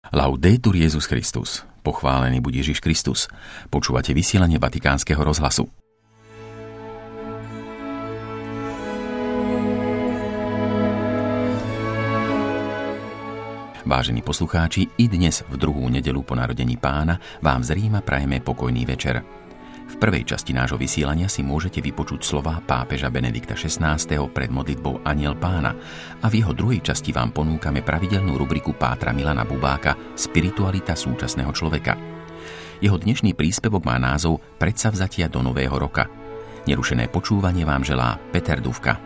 Laudetur Jesus Christus. Pochválený buď Ježiš Kristus. Počúvate vysielanie Vatikánskeho rozhlasu. Vážení poslucháči, i dnes v druhú nedeľu po narodení Pána vám z Ríma prajeme pokojný večer. V prvej časti nášho vysielania si môžete vypočuť slová pápeža Benedikta XVI. Pred modlitbou Anjel Pána a v jeho druhej časti vám ponúkame pravidelnú rubriku pátra Milana Bubáka Spiritualita súčasného človeka. Jeho dnešný príspevok má názov Predsavzatia do nového roka. Nerušené počúvanie vám želá Peter Dufka.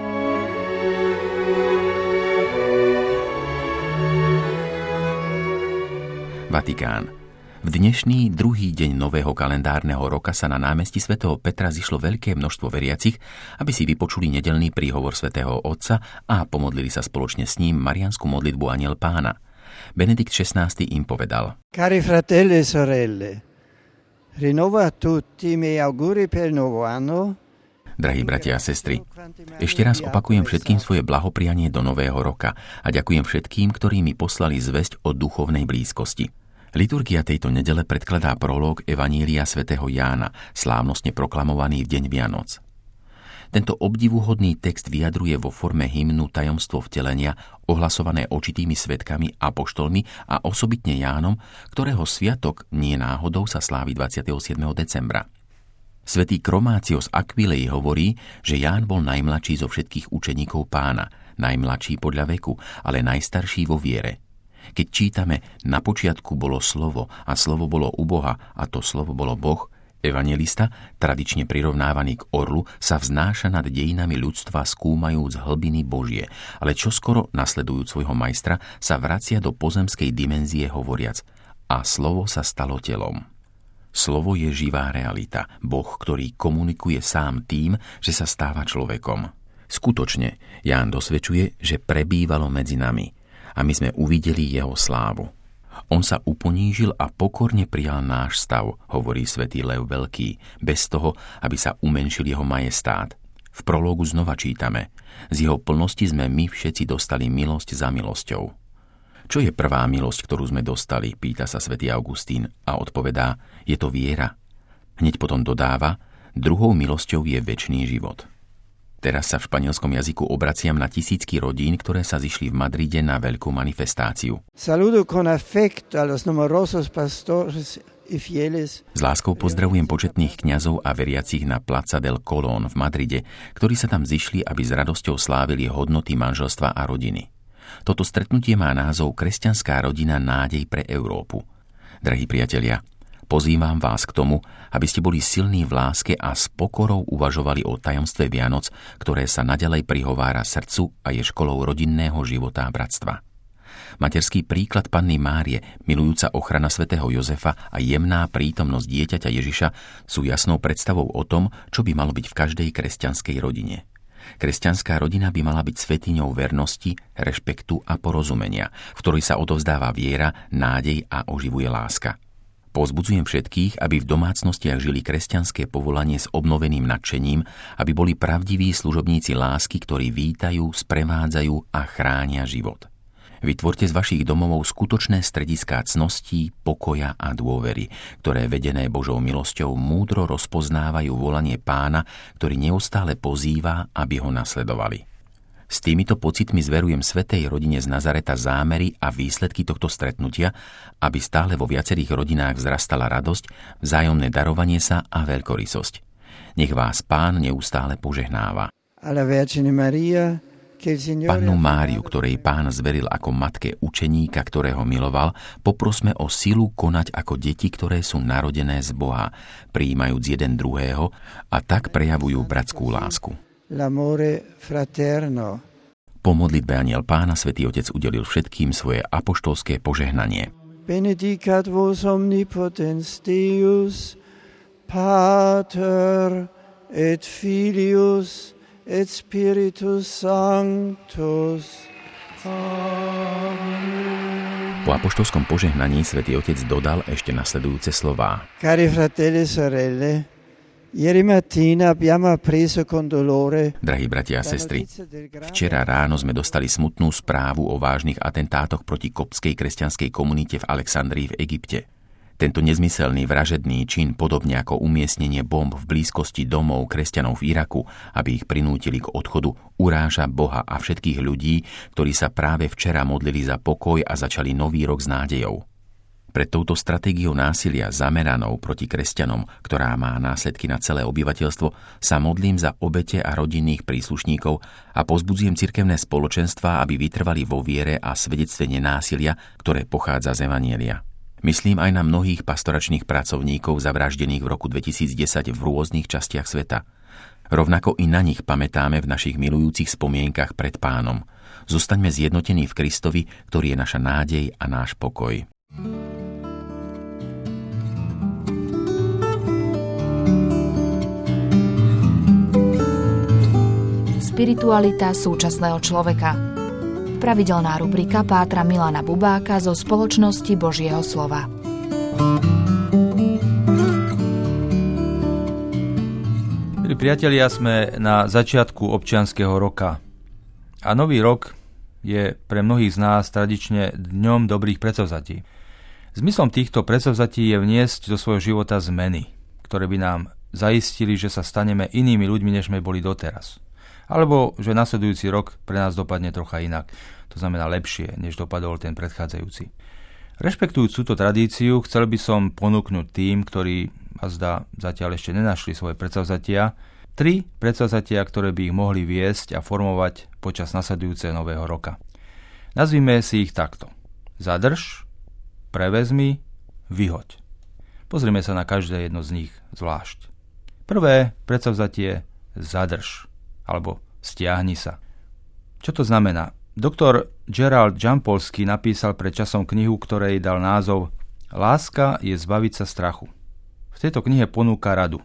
Vatikán. V dnešný druhý deň nového kalendárneho roka sa na námestí svätého Petra zišlo veľké množstvo veriacich, aby si vypočuli nedeľný príhovor svätého Otca a pomodlili sa spoločne s ním mariánsku modlitbu Anjel Pána. Benedikt XVI im povedal: Cari fratelli e sorelle, rinnovo a tutti i miei auguri per il nuovo anno. Drahí bratia a sestry, ešte raz opakujem všetkým svoje blahoprianie do nového roka a ďakujem všetkým, ktorí mi poslali zvesť o duchovnej blízkosti. Liturgia tejto nedele predkladá prológ Evanília svätého Jána, slávnostne proklamovaný v deň Vianoc. Tento obdivuhodný text vyjadruje vo forme hymnu tajomstvo vtelenia, ohlasované očitými svedkami, apoštolmi a osobitne Jánom, ktorého sviatok nie náhodou sa slávi 27. decembra. Svätý Kromácios Aquilei hovorí, že Ján bol najmladší zo všetkých učeníkov Pána, najmladší podľa veku, ale najstarší vo viere. Keď čítame, na počiatku bolo slovo a slovo bolo u Boha a to slovo bolo Boh, evanjelista, tradične prirovnávaný k orlu, sa vznáša nad dejinami ľudstva skúmajúc hlbiny Božie, ale čoskoro, nasledujúc svojho majstra, sa vracia do pozemskej dimenzie hovoriac: a slovo sa stalo telom. Slovo je živá realita, Boh, ktorý komunikuje sám tým, že sa stáva človekom. Skutočne, Ján dosvedčuje, že prebývalo medzi nami a my sme uvideli jeho slávu. On sa uponížil a pokorne prijal náš stav, hovorí svätý Lev Veľký, bez toho, aby sa umenšil jeho majestát. V prológu znova čítame: z jeho plnosti sme my všetci dostali milosť za milosťou. Čo je prvá milosť, ktorú sme dostali, pýta sa svätý Augustín a odpovedá: je to viera. Hneď potom dodáva: druhou milosťou je večný život. Teraz sa v španielskom jazyku obraciam na tisícky rodín, ktoré sa zišli v Madride na veľkú manifestáciu. Saludo con affetto a los numerosos pastores y fieles. S láskou pozdravujem početných kňazov a veriacich na Plaza del Colón v Madride, ktorí sa tam zišli, aby s radosťou slávili hodnoty manželstva a rodiny. Toto stretnutie má názov Kresťanská rodina nádej pre Európu. Drahí priatelia, pozývam vás k tomu, aby ste boli silní v láske a s pokorou uvažovali o tajomstve Vianoc, ktoré sa naďalej prihovára srdcu a je školou rodinného života a bratstva. Materský príklad Panny Márie, milujúca ochrana svätého Jozefa a jemná prítomnosť dieťaťa Ježiša sú jasnou predstavou o tom, čo by malo byť v každej kresťanskej rodine. Kresťanská rodina by mala byť svätyňou vernosti, rešpektu a porozumenia, v ktorej sa odovzdáva viera, nádej a oživuje láska. Povzbudzujem všetkých, aby v domácnostiach žili kresťanské povolanie s obnoveným nadšením, aby boli pravdiví služobníci lásky, ktorí vítajú, sprevádzajú a chránia život. Vytvorte z vašich domovov skutočné strediská cností, pokoja a dôvery, ktoré vedené Božou milosťou múdro rozpoznávajú volanie Pána, ktorý neustále pozýva, aby ho nasledovali. S týmito pocitmi zverujem svätej rodine z Nazareta zámery a výsledky tohto stretnutia, aby stále vo viacerých rodinách vzrastala radosť, vzájomné darovanie sa a veľkorysosť. Nech vás Pán neustále požehnáva. Pannu Máriu, ktorej Pán zveril ako matke učeníka, ktorého miloval, poprosme o silu konať ako deti, ktoré sú narodené z Boha, prijímajúc jeden druhého a tak prejavujú bratskú lásku. L'amore fraterno. Po modlitbe Anjel Pána svätý Otec udelil všetkým svoje apoštolské požehnanie. Benedicat vos omnipotens Deus, Pater et Filius et Spiritus Sanctus. Amen. Po apoštolskom požehnaní svätý Otec dodal ešte nasledujúce slová. Cari fratelli e sorelle, Drahí bratia a sestry, včera ráno sme dostali smutnú správu o vážnych atentátoch proti koptskej kresťanskej komunite v Alexandrii v Egypte. Tento nezmyselný vražedný čin, podobne ako umiestnenie bomb v blízkosti domov kresťanov v Iraku, aby ich prinútili k odchodu, uráža Boha a všetkých ľudí, ktorí sa práve včera modlili za pokoj a začali nový rok s nádejou. Pred touto stratégiou násilia zameranou proti kresťanom, ktorá má následky na celé obyvateľstvo, sa modlím za obete a rodinných príslušníkov a povzbudzujem cirkevné spoločenstvá, aby vytrvali vo viere a svedectve nenásilia, ktoré pochádza z evanjelia. Myslím aj na mnohých pastoračných pracovníkov zavraždených v roku 2010 v rôznych častiach sveta. Rovnako i na nich pamätáme v našich milujúcich spomienkach pred Pánom. Zostaňme zjednotení v Kristovi, ktorý je naša nádej a náš pokoj. Spiritualita súčasného človeka. Pravidelná rubrika pátra Milana Bubáka zo Spoločnosti Božieho slova. Milí priatelia, sme na začiatku občianskeho roka. A nový rok je pre mnohých z nás tradične dňom dobrých predsavzatí. Zmyslom týchto predsavzatí je vniesť do svojho života zmeny, ktoré by nám zaistili, že sa staneme inými ľuďmi, než sme boli doteraz. Alebo že nasledujúci rok pre nás dopadne trocha inak. To znamená lepšie, než dopadol ten predchádzajúci. Rešpektujúc túto tradíciu, chcel by som ponúknuť tým, ktorí zatiaľ ešte nenašli svoje predsavzatia, 3 predsavzatia, ktoré by ich mohli viesť a formovať počas nasledujúceho nového roka. Nazvime si ich takto. Zadrž, prevezmi, vyhoď. Pozrime sa na každé jedno z nich zvlášť. Prvé predsavzatie zadrž, alebo stiahni sa. Čo to znamená? Doktor Gerald Jampolsky napísal pred časom knihu, ktorej dal názov Láska je zbaviť sa strachu. V tejto knihe ponúka radu.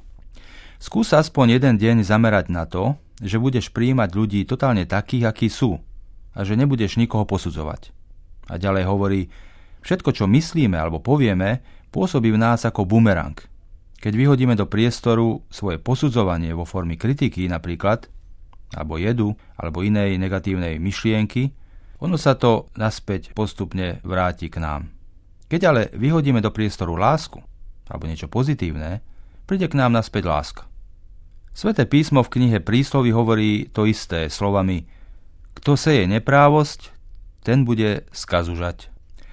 Skús aspoň jeden deň zamerať na to, že budeš prijímať ľudí totálne takých, akí sú a že nebudeš nikoho posudzovať. A ďalej hovorí, všetko, čo myslíme alebo povieme, pôsobí v nás ako bumerang. Keď vyhodíme do priestoru svoje posudzovanie vo forme kritiky napríklad, alebo jedu, alebo inej negatívnej myšlienky, ono sa to naspäť postupne vráti k nám. Keď ale vyhodíme do priestoru lásku, alebo niečo pozitívne, príde k nám naspäť láska. Sväté písmo v knihe Prísloví hovorí to isté slovami: kto seje neprávosť, ten bude skazu žať.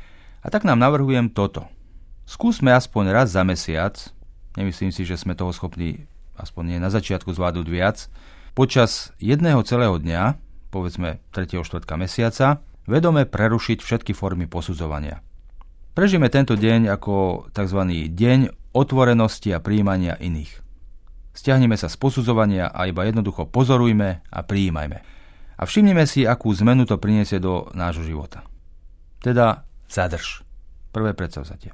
A tak nám navrhujem toto. Skúsme aspoň raz za mesiac, nemyslím si, že sme toho schopní aspoň nie na začiatku zvládnuť viac, počas jedného celého dňa, povedzme 3. 4. mesiaca, vedome prerušiť všetky formy posudzovania. Prežijeme tento deň ako tzv. Deň otvorenosti a prijímania iných. Stiahneme sa z posudzovania a iba jednoducho pozorujme a prijímajme. A všimnime si, akú zmenu to priniesie do nášho života. Teda zadrž. Prvé predsavzatie.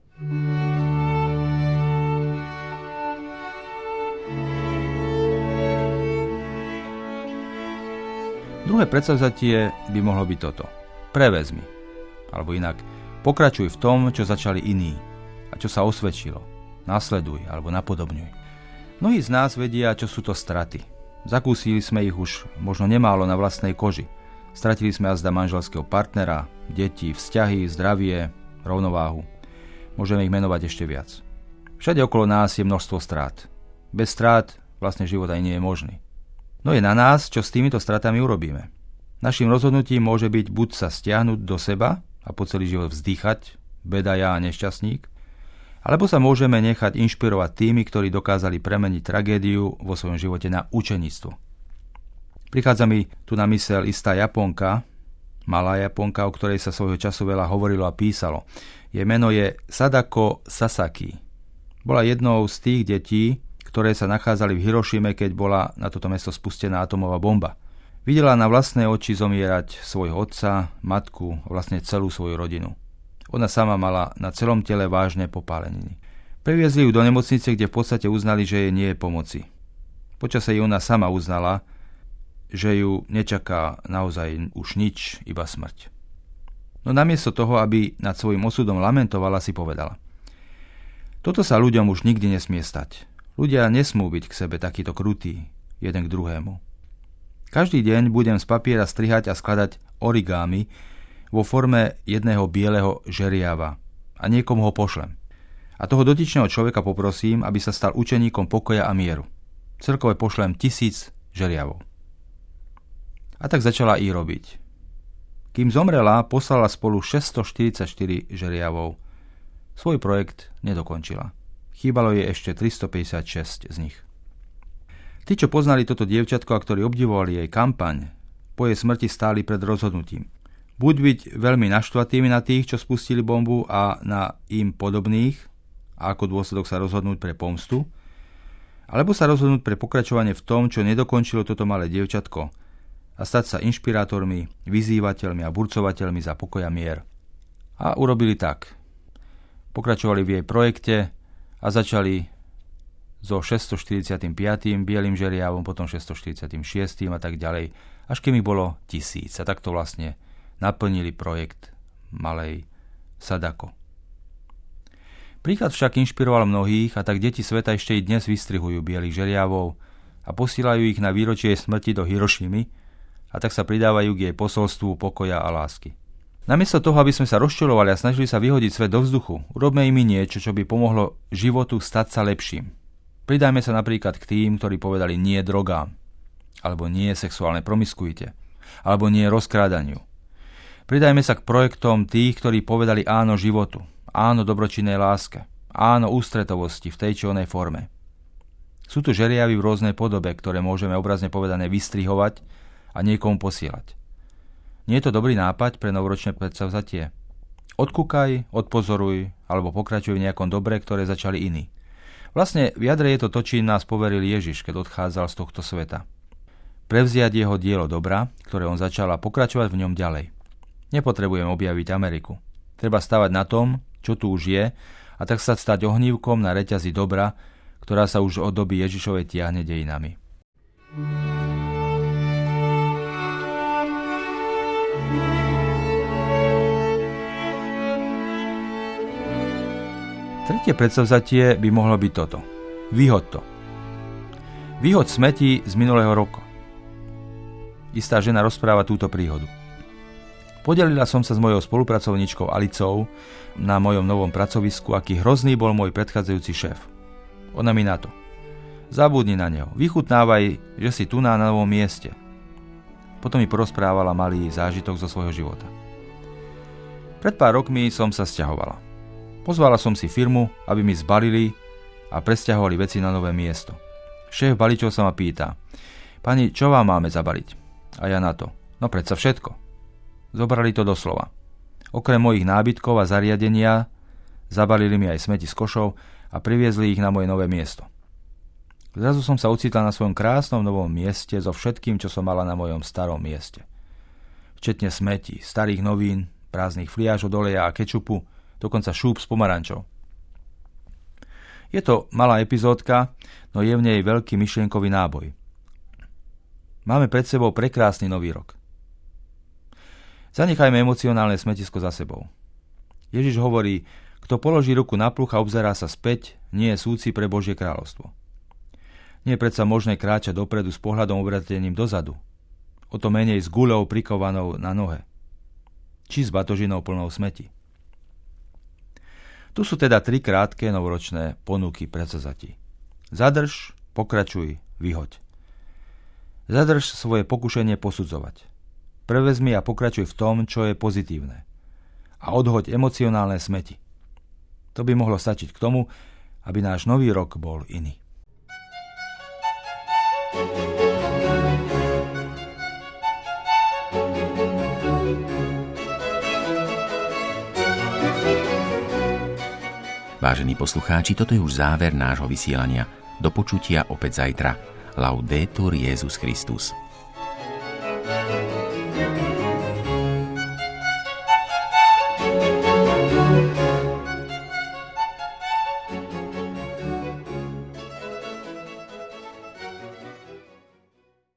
Druhé predsavzatie by mohlo byť toto. Prevezmi. Alebo inak, pokračuj v tom, čo začali iní a čo sa osvedčilo. Nasleduj alebo napodobňuj. Mnohí z nás vedia, čo sú to straty. Zakúsili sme ich už možno nemálo na vlastnej koži. Stratili sme azda manželského partnera, deti, vzťahy, zdravie, rovnováhu. Môžeme ich menovať ešte viac. Všade okolo nás je množstvo strát. Bez strát vlastne život aj nie je možný. No je na nás, čo s týmito stratami urobíme. Naším rozhodnutím môže byť buď sa stiahnuť do seba a po celý život vzdýchať, beda ja a nešťastník, alebo sa môžeme nechať inšpirovať tými, ktorí dokázali premeniť tragédiu vo svojom živote na učeníctvo. Prichádza mi tu na myseľ istá Japonka, malá Japonka, o ktorej sa svojho času veľa hovorilo a písalo. Jej meno je Sadako Sasaki. Bola jednou z tých detí, ktoré sa nachádzali v Hirošime, keď bola na toto mesto spustená atomová bomba. Videla na vlastné oči zomierať svojho otca, matku, vlastne celú svoju rodinu. Ona sama mala na celom tele vážne popáleniny. Previezli ju do nemocnice, kde v podstate uznali, že jej nie je pomoci. Počase jej ona sama uznala, že ju nečaká naozaj už nič, iba smrť. No namiesto toho, aby nad svojím osudom lamentovala, si povedala: toto sa ľuďom už nikdy nesmie stať. Ľudia nesmú byť k sebe takýto krutí, jeden k druhému. Každý deň budem z papiera strihať a skladať origami vo forme jedného bieleho žeriava a niekomu ho pošlem. A toho dotyčného človeka poprosím, aby sa stal učeníkom pokoja a mieru. Celkové pošlem 1000 žeriavov. A tak začala i robiť. Kým zomrela, poslala spolu 644 žeriavov. Svoj projekt nedokončila. Chýbalo jej ešte 356 z nich. Tí, čo poznali toto dievčatko a ktorí obdivovali jej kampaň, po jej smrti stáli pred rozhodnutím. Buď byť veľmi naštvatými na tých, čo spustili bombu a na im podobných, a ako dôsledok sa rozhodnúť pre pomstu, alebo sa rozhodnúť pre pokračovanie v tom, čo nedokončilo toto malé dievčatko a stať sa inšpirátormi, vyzývateľmi a burcovateľmi za pokoj a mier. A urobili tak. Pokračovali v jej projekte a začali so 645. bielým žeriavom, potom 646. a tak ďalej, až kým ich bolo 1000. A takto vlastne naplnili projekt malej Sadako. Príklad však inšpiroval mnohých a tak deti sveta ešte i dnes vystrihujú bielých žeriavov a posílajú ich na výročie jej smrti do Hirošimy a tak sa pridávajú k jej posolstvu pokoja a lásky. Namiesto toho, aby sme sa rozčulovali a snažili sa vyhodiť svet do vzduchu, urobme im niečo, čo by pomohlo životu stať sa lepším. Pridajme sa napríklad k tým, ktorí povedali nie drogám, alebo nie sexuálnej promiskuite, alebo nie rozkrádaniu. Pridajme sa k projektom tých, ktorí povedali áno životu, áno dobročinnej láske, áno ústretovosti v tej či onej forme. Sú tu žeriavy v rôznej podobe, ktoré môžeme obrazne povedané vystrihovať a niekomu posielať. Nie je to dobrý nápad pre novoročné predsavzatie? Odkúkaj, odpozoruj, alebo pokračuj v nejakom dobre, ktoré začali iní. Vlastne v jadre je to, čím nás poveril Ježiš, keď odchádzal z tohto sveta. Prevziať jeho dielo dobra, ktoré on začal, a pokračovať v ňom ďalej. Nepotrebujem objaviť Ameriku. Treba stavať na tom, čo tu už je, a tak sa stať ohnívkom na reťazi dobra, ktorá sa už od doby Ježišovej tiahne dejinami. Tretie predsavzatie by mohlo byť toto. Vyhoď to. Vyhoď smeti z minulého roku. Istá žena rozpráva túto príhodu. Podelila som sa s mojou spolupracovníčkou Alicou na mojom novom pracovisku, aký hrozný bol môj predchádzajúci šéf. Ona mi na to. Zabudni na neho. Vychutnávaj, že si tu na novom mieste. Potom mi porozprávala malý zážitok zo svojho života. Pred pár rokmi som sa sťahovala. Pozvala som si firmu, aby mi zbalili a presťahovali veci na nové miesto. Šéf baličov sa ma pýta: pani, čo vám máme zabaliť? A ja na to: no predsa všetko. Zobrali to doslova. Okrem mojich nábytkov a zariadenia zabalili mi aj smeti z košov a priviezli ich na moje nové miesto. Zrazu som sa ocitla na svojom krásnom novom mieste so všetkým, čo som mala na mojom starom mieste. Včetne smetí, starých novín, prázdnych fliažov oleja a kečupu, dokonca šúp s pomarančou. Je to malá epizódka, no je v nej veľký myšlienkový náboj. Máme pred sebou prekrásny nový rok. Zanechajme emocionálne smetisko za sebou. Ježiš hovorí: kto položí ruku na pluch a obzerá sa späť, nie je súci pre Božie kráľovstvo. Nie je predsa možné kráčať dopredu s pohľadom obratením dozadu. O to menej s guľou prikovanou na nohe. Či s batožinou plnou smeti. Tu sú teda 3 krátke novoročné ponuky predsavzatí. Zadrž, pokračuj, vyhoď. Zadrž svoje pokušenie posudzovať. Prevezmi a pokračuj v tom, čo je pozitívne. A odhoď emocionálne smeti. To by mohlo stačiť k tomu, aby náš nový rok bol iný. Vážení poslucháči, toto je už záver nášho vysielania. Do počutia opäť zajtra. Laudetur Jesus Christus.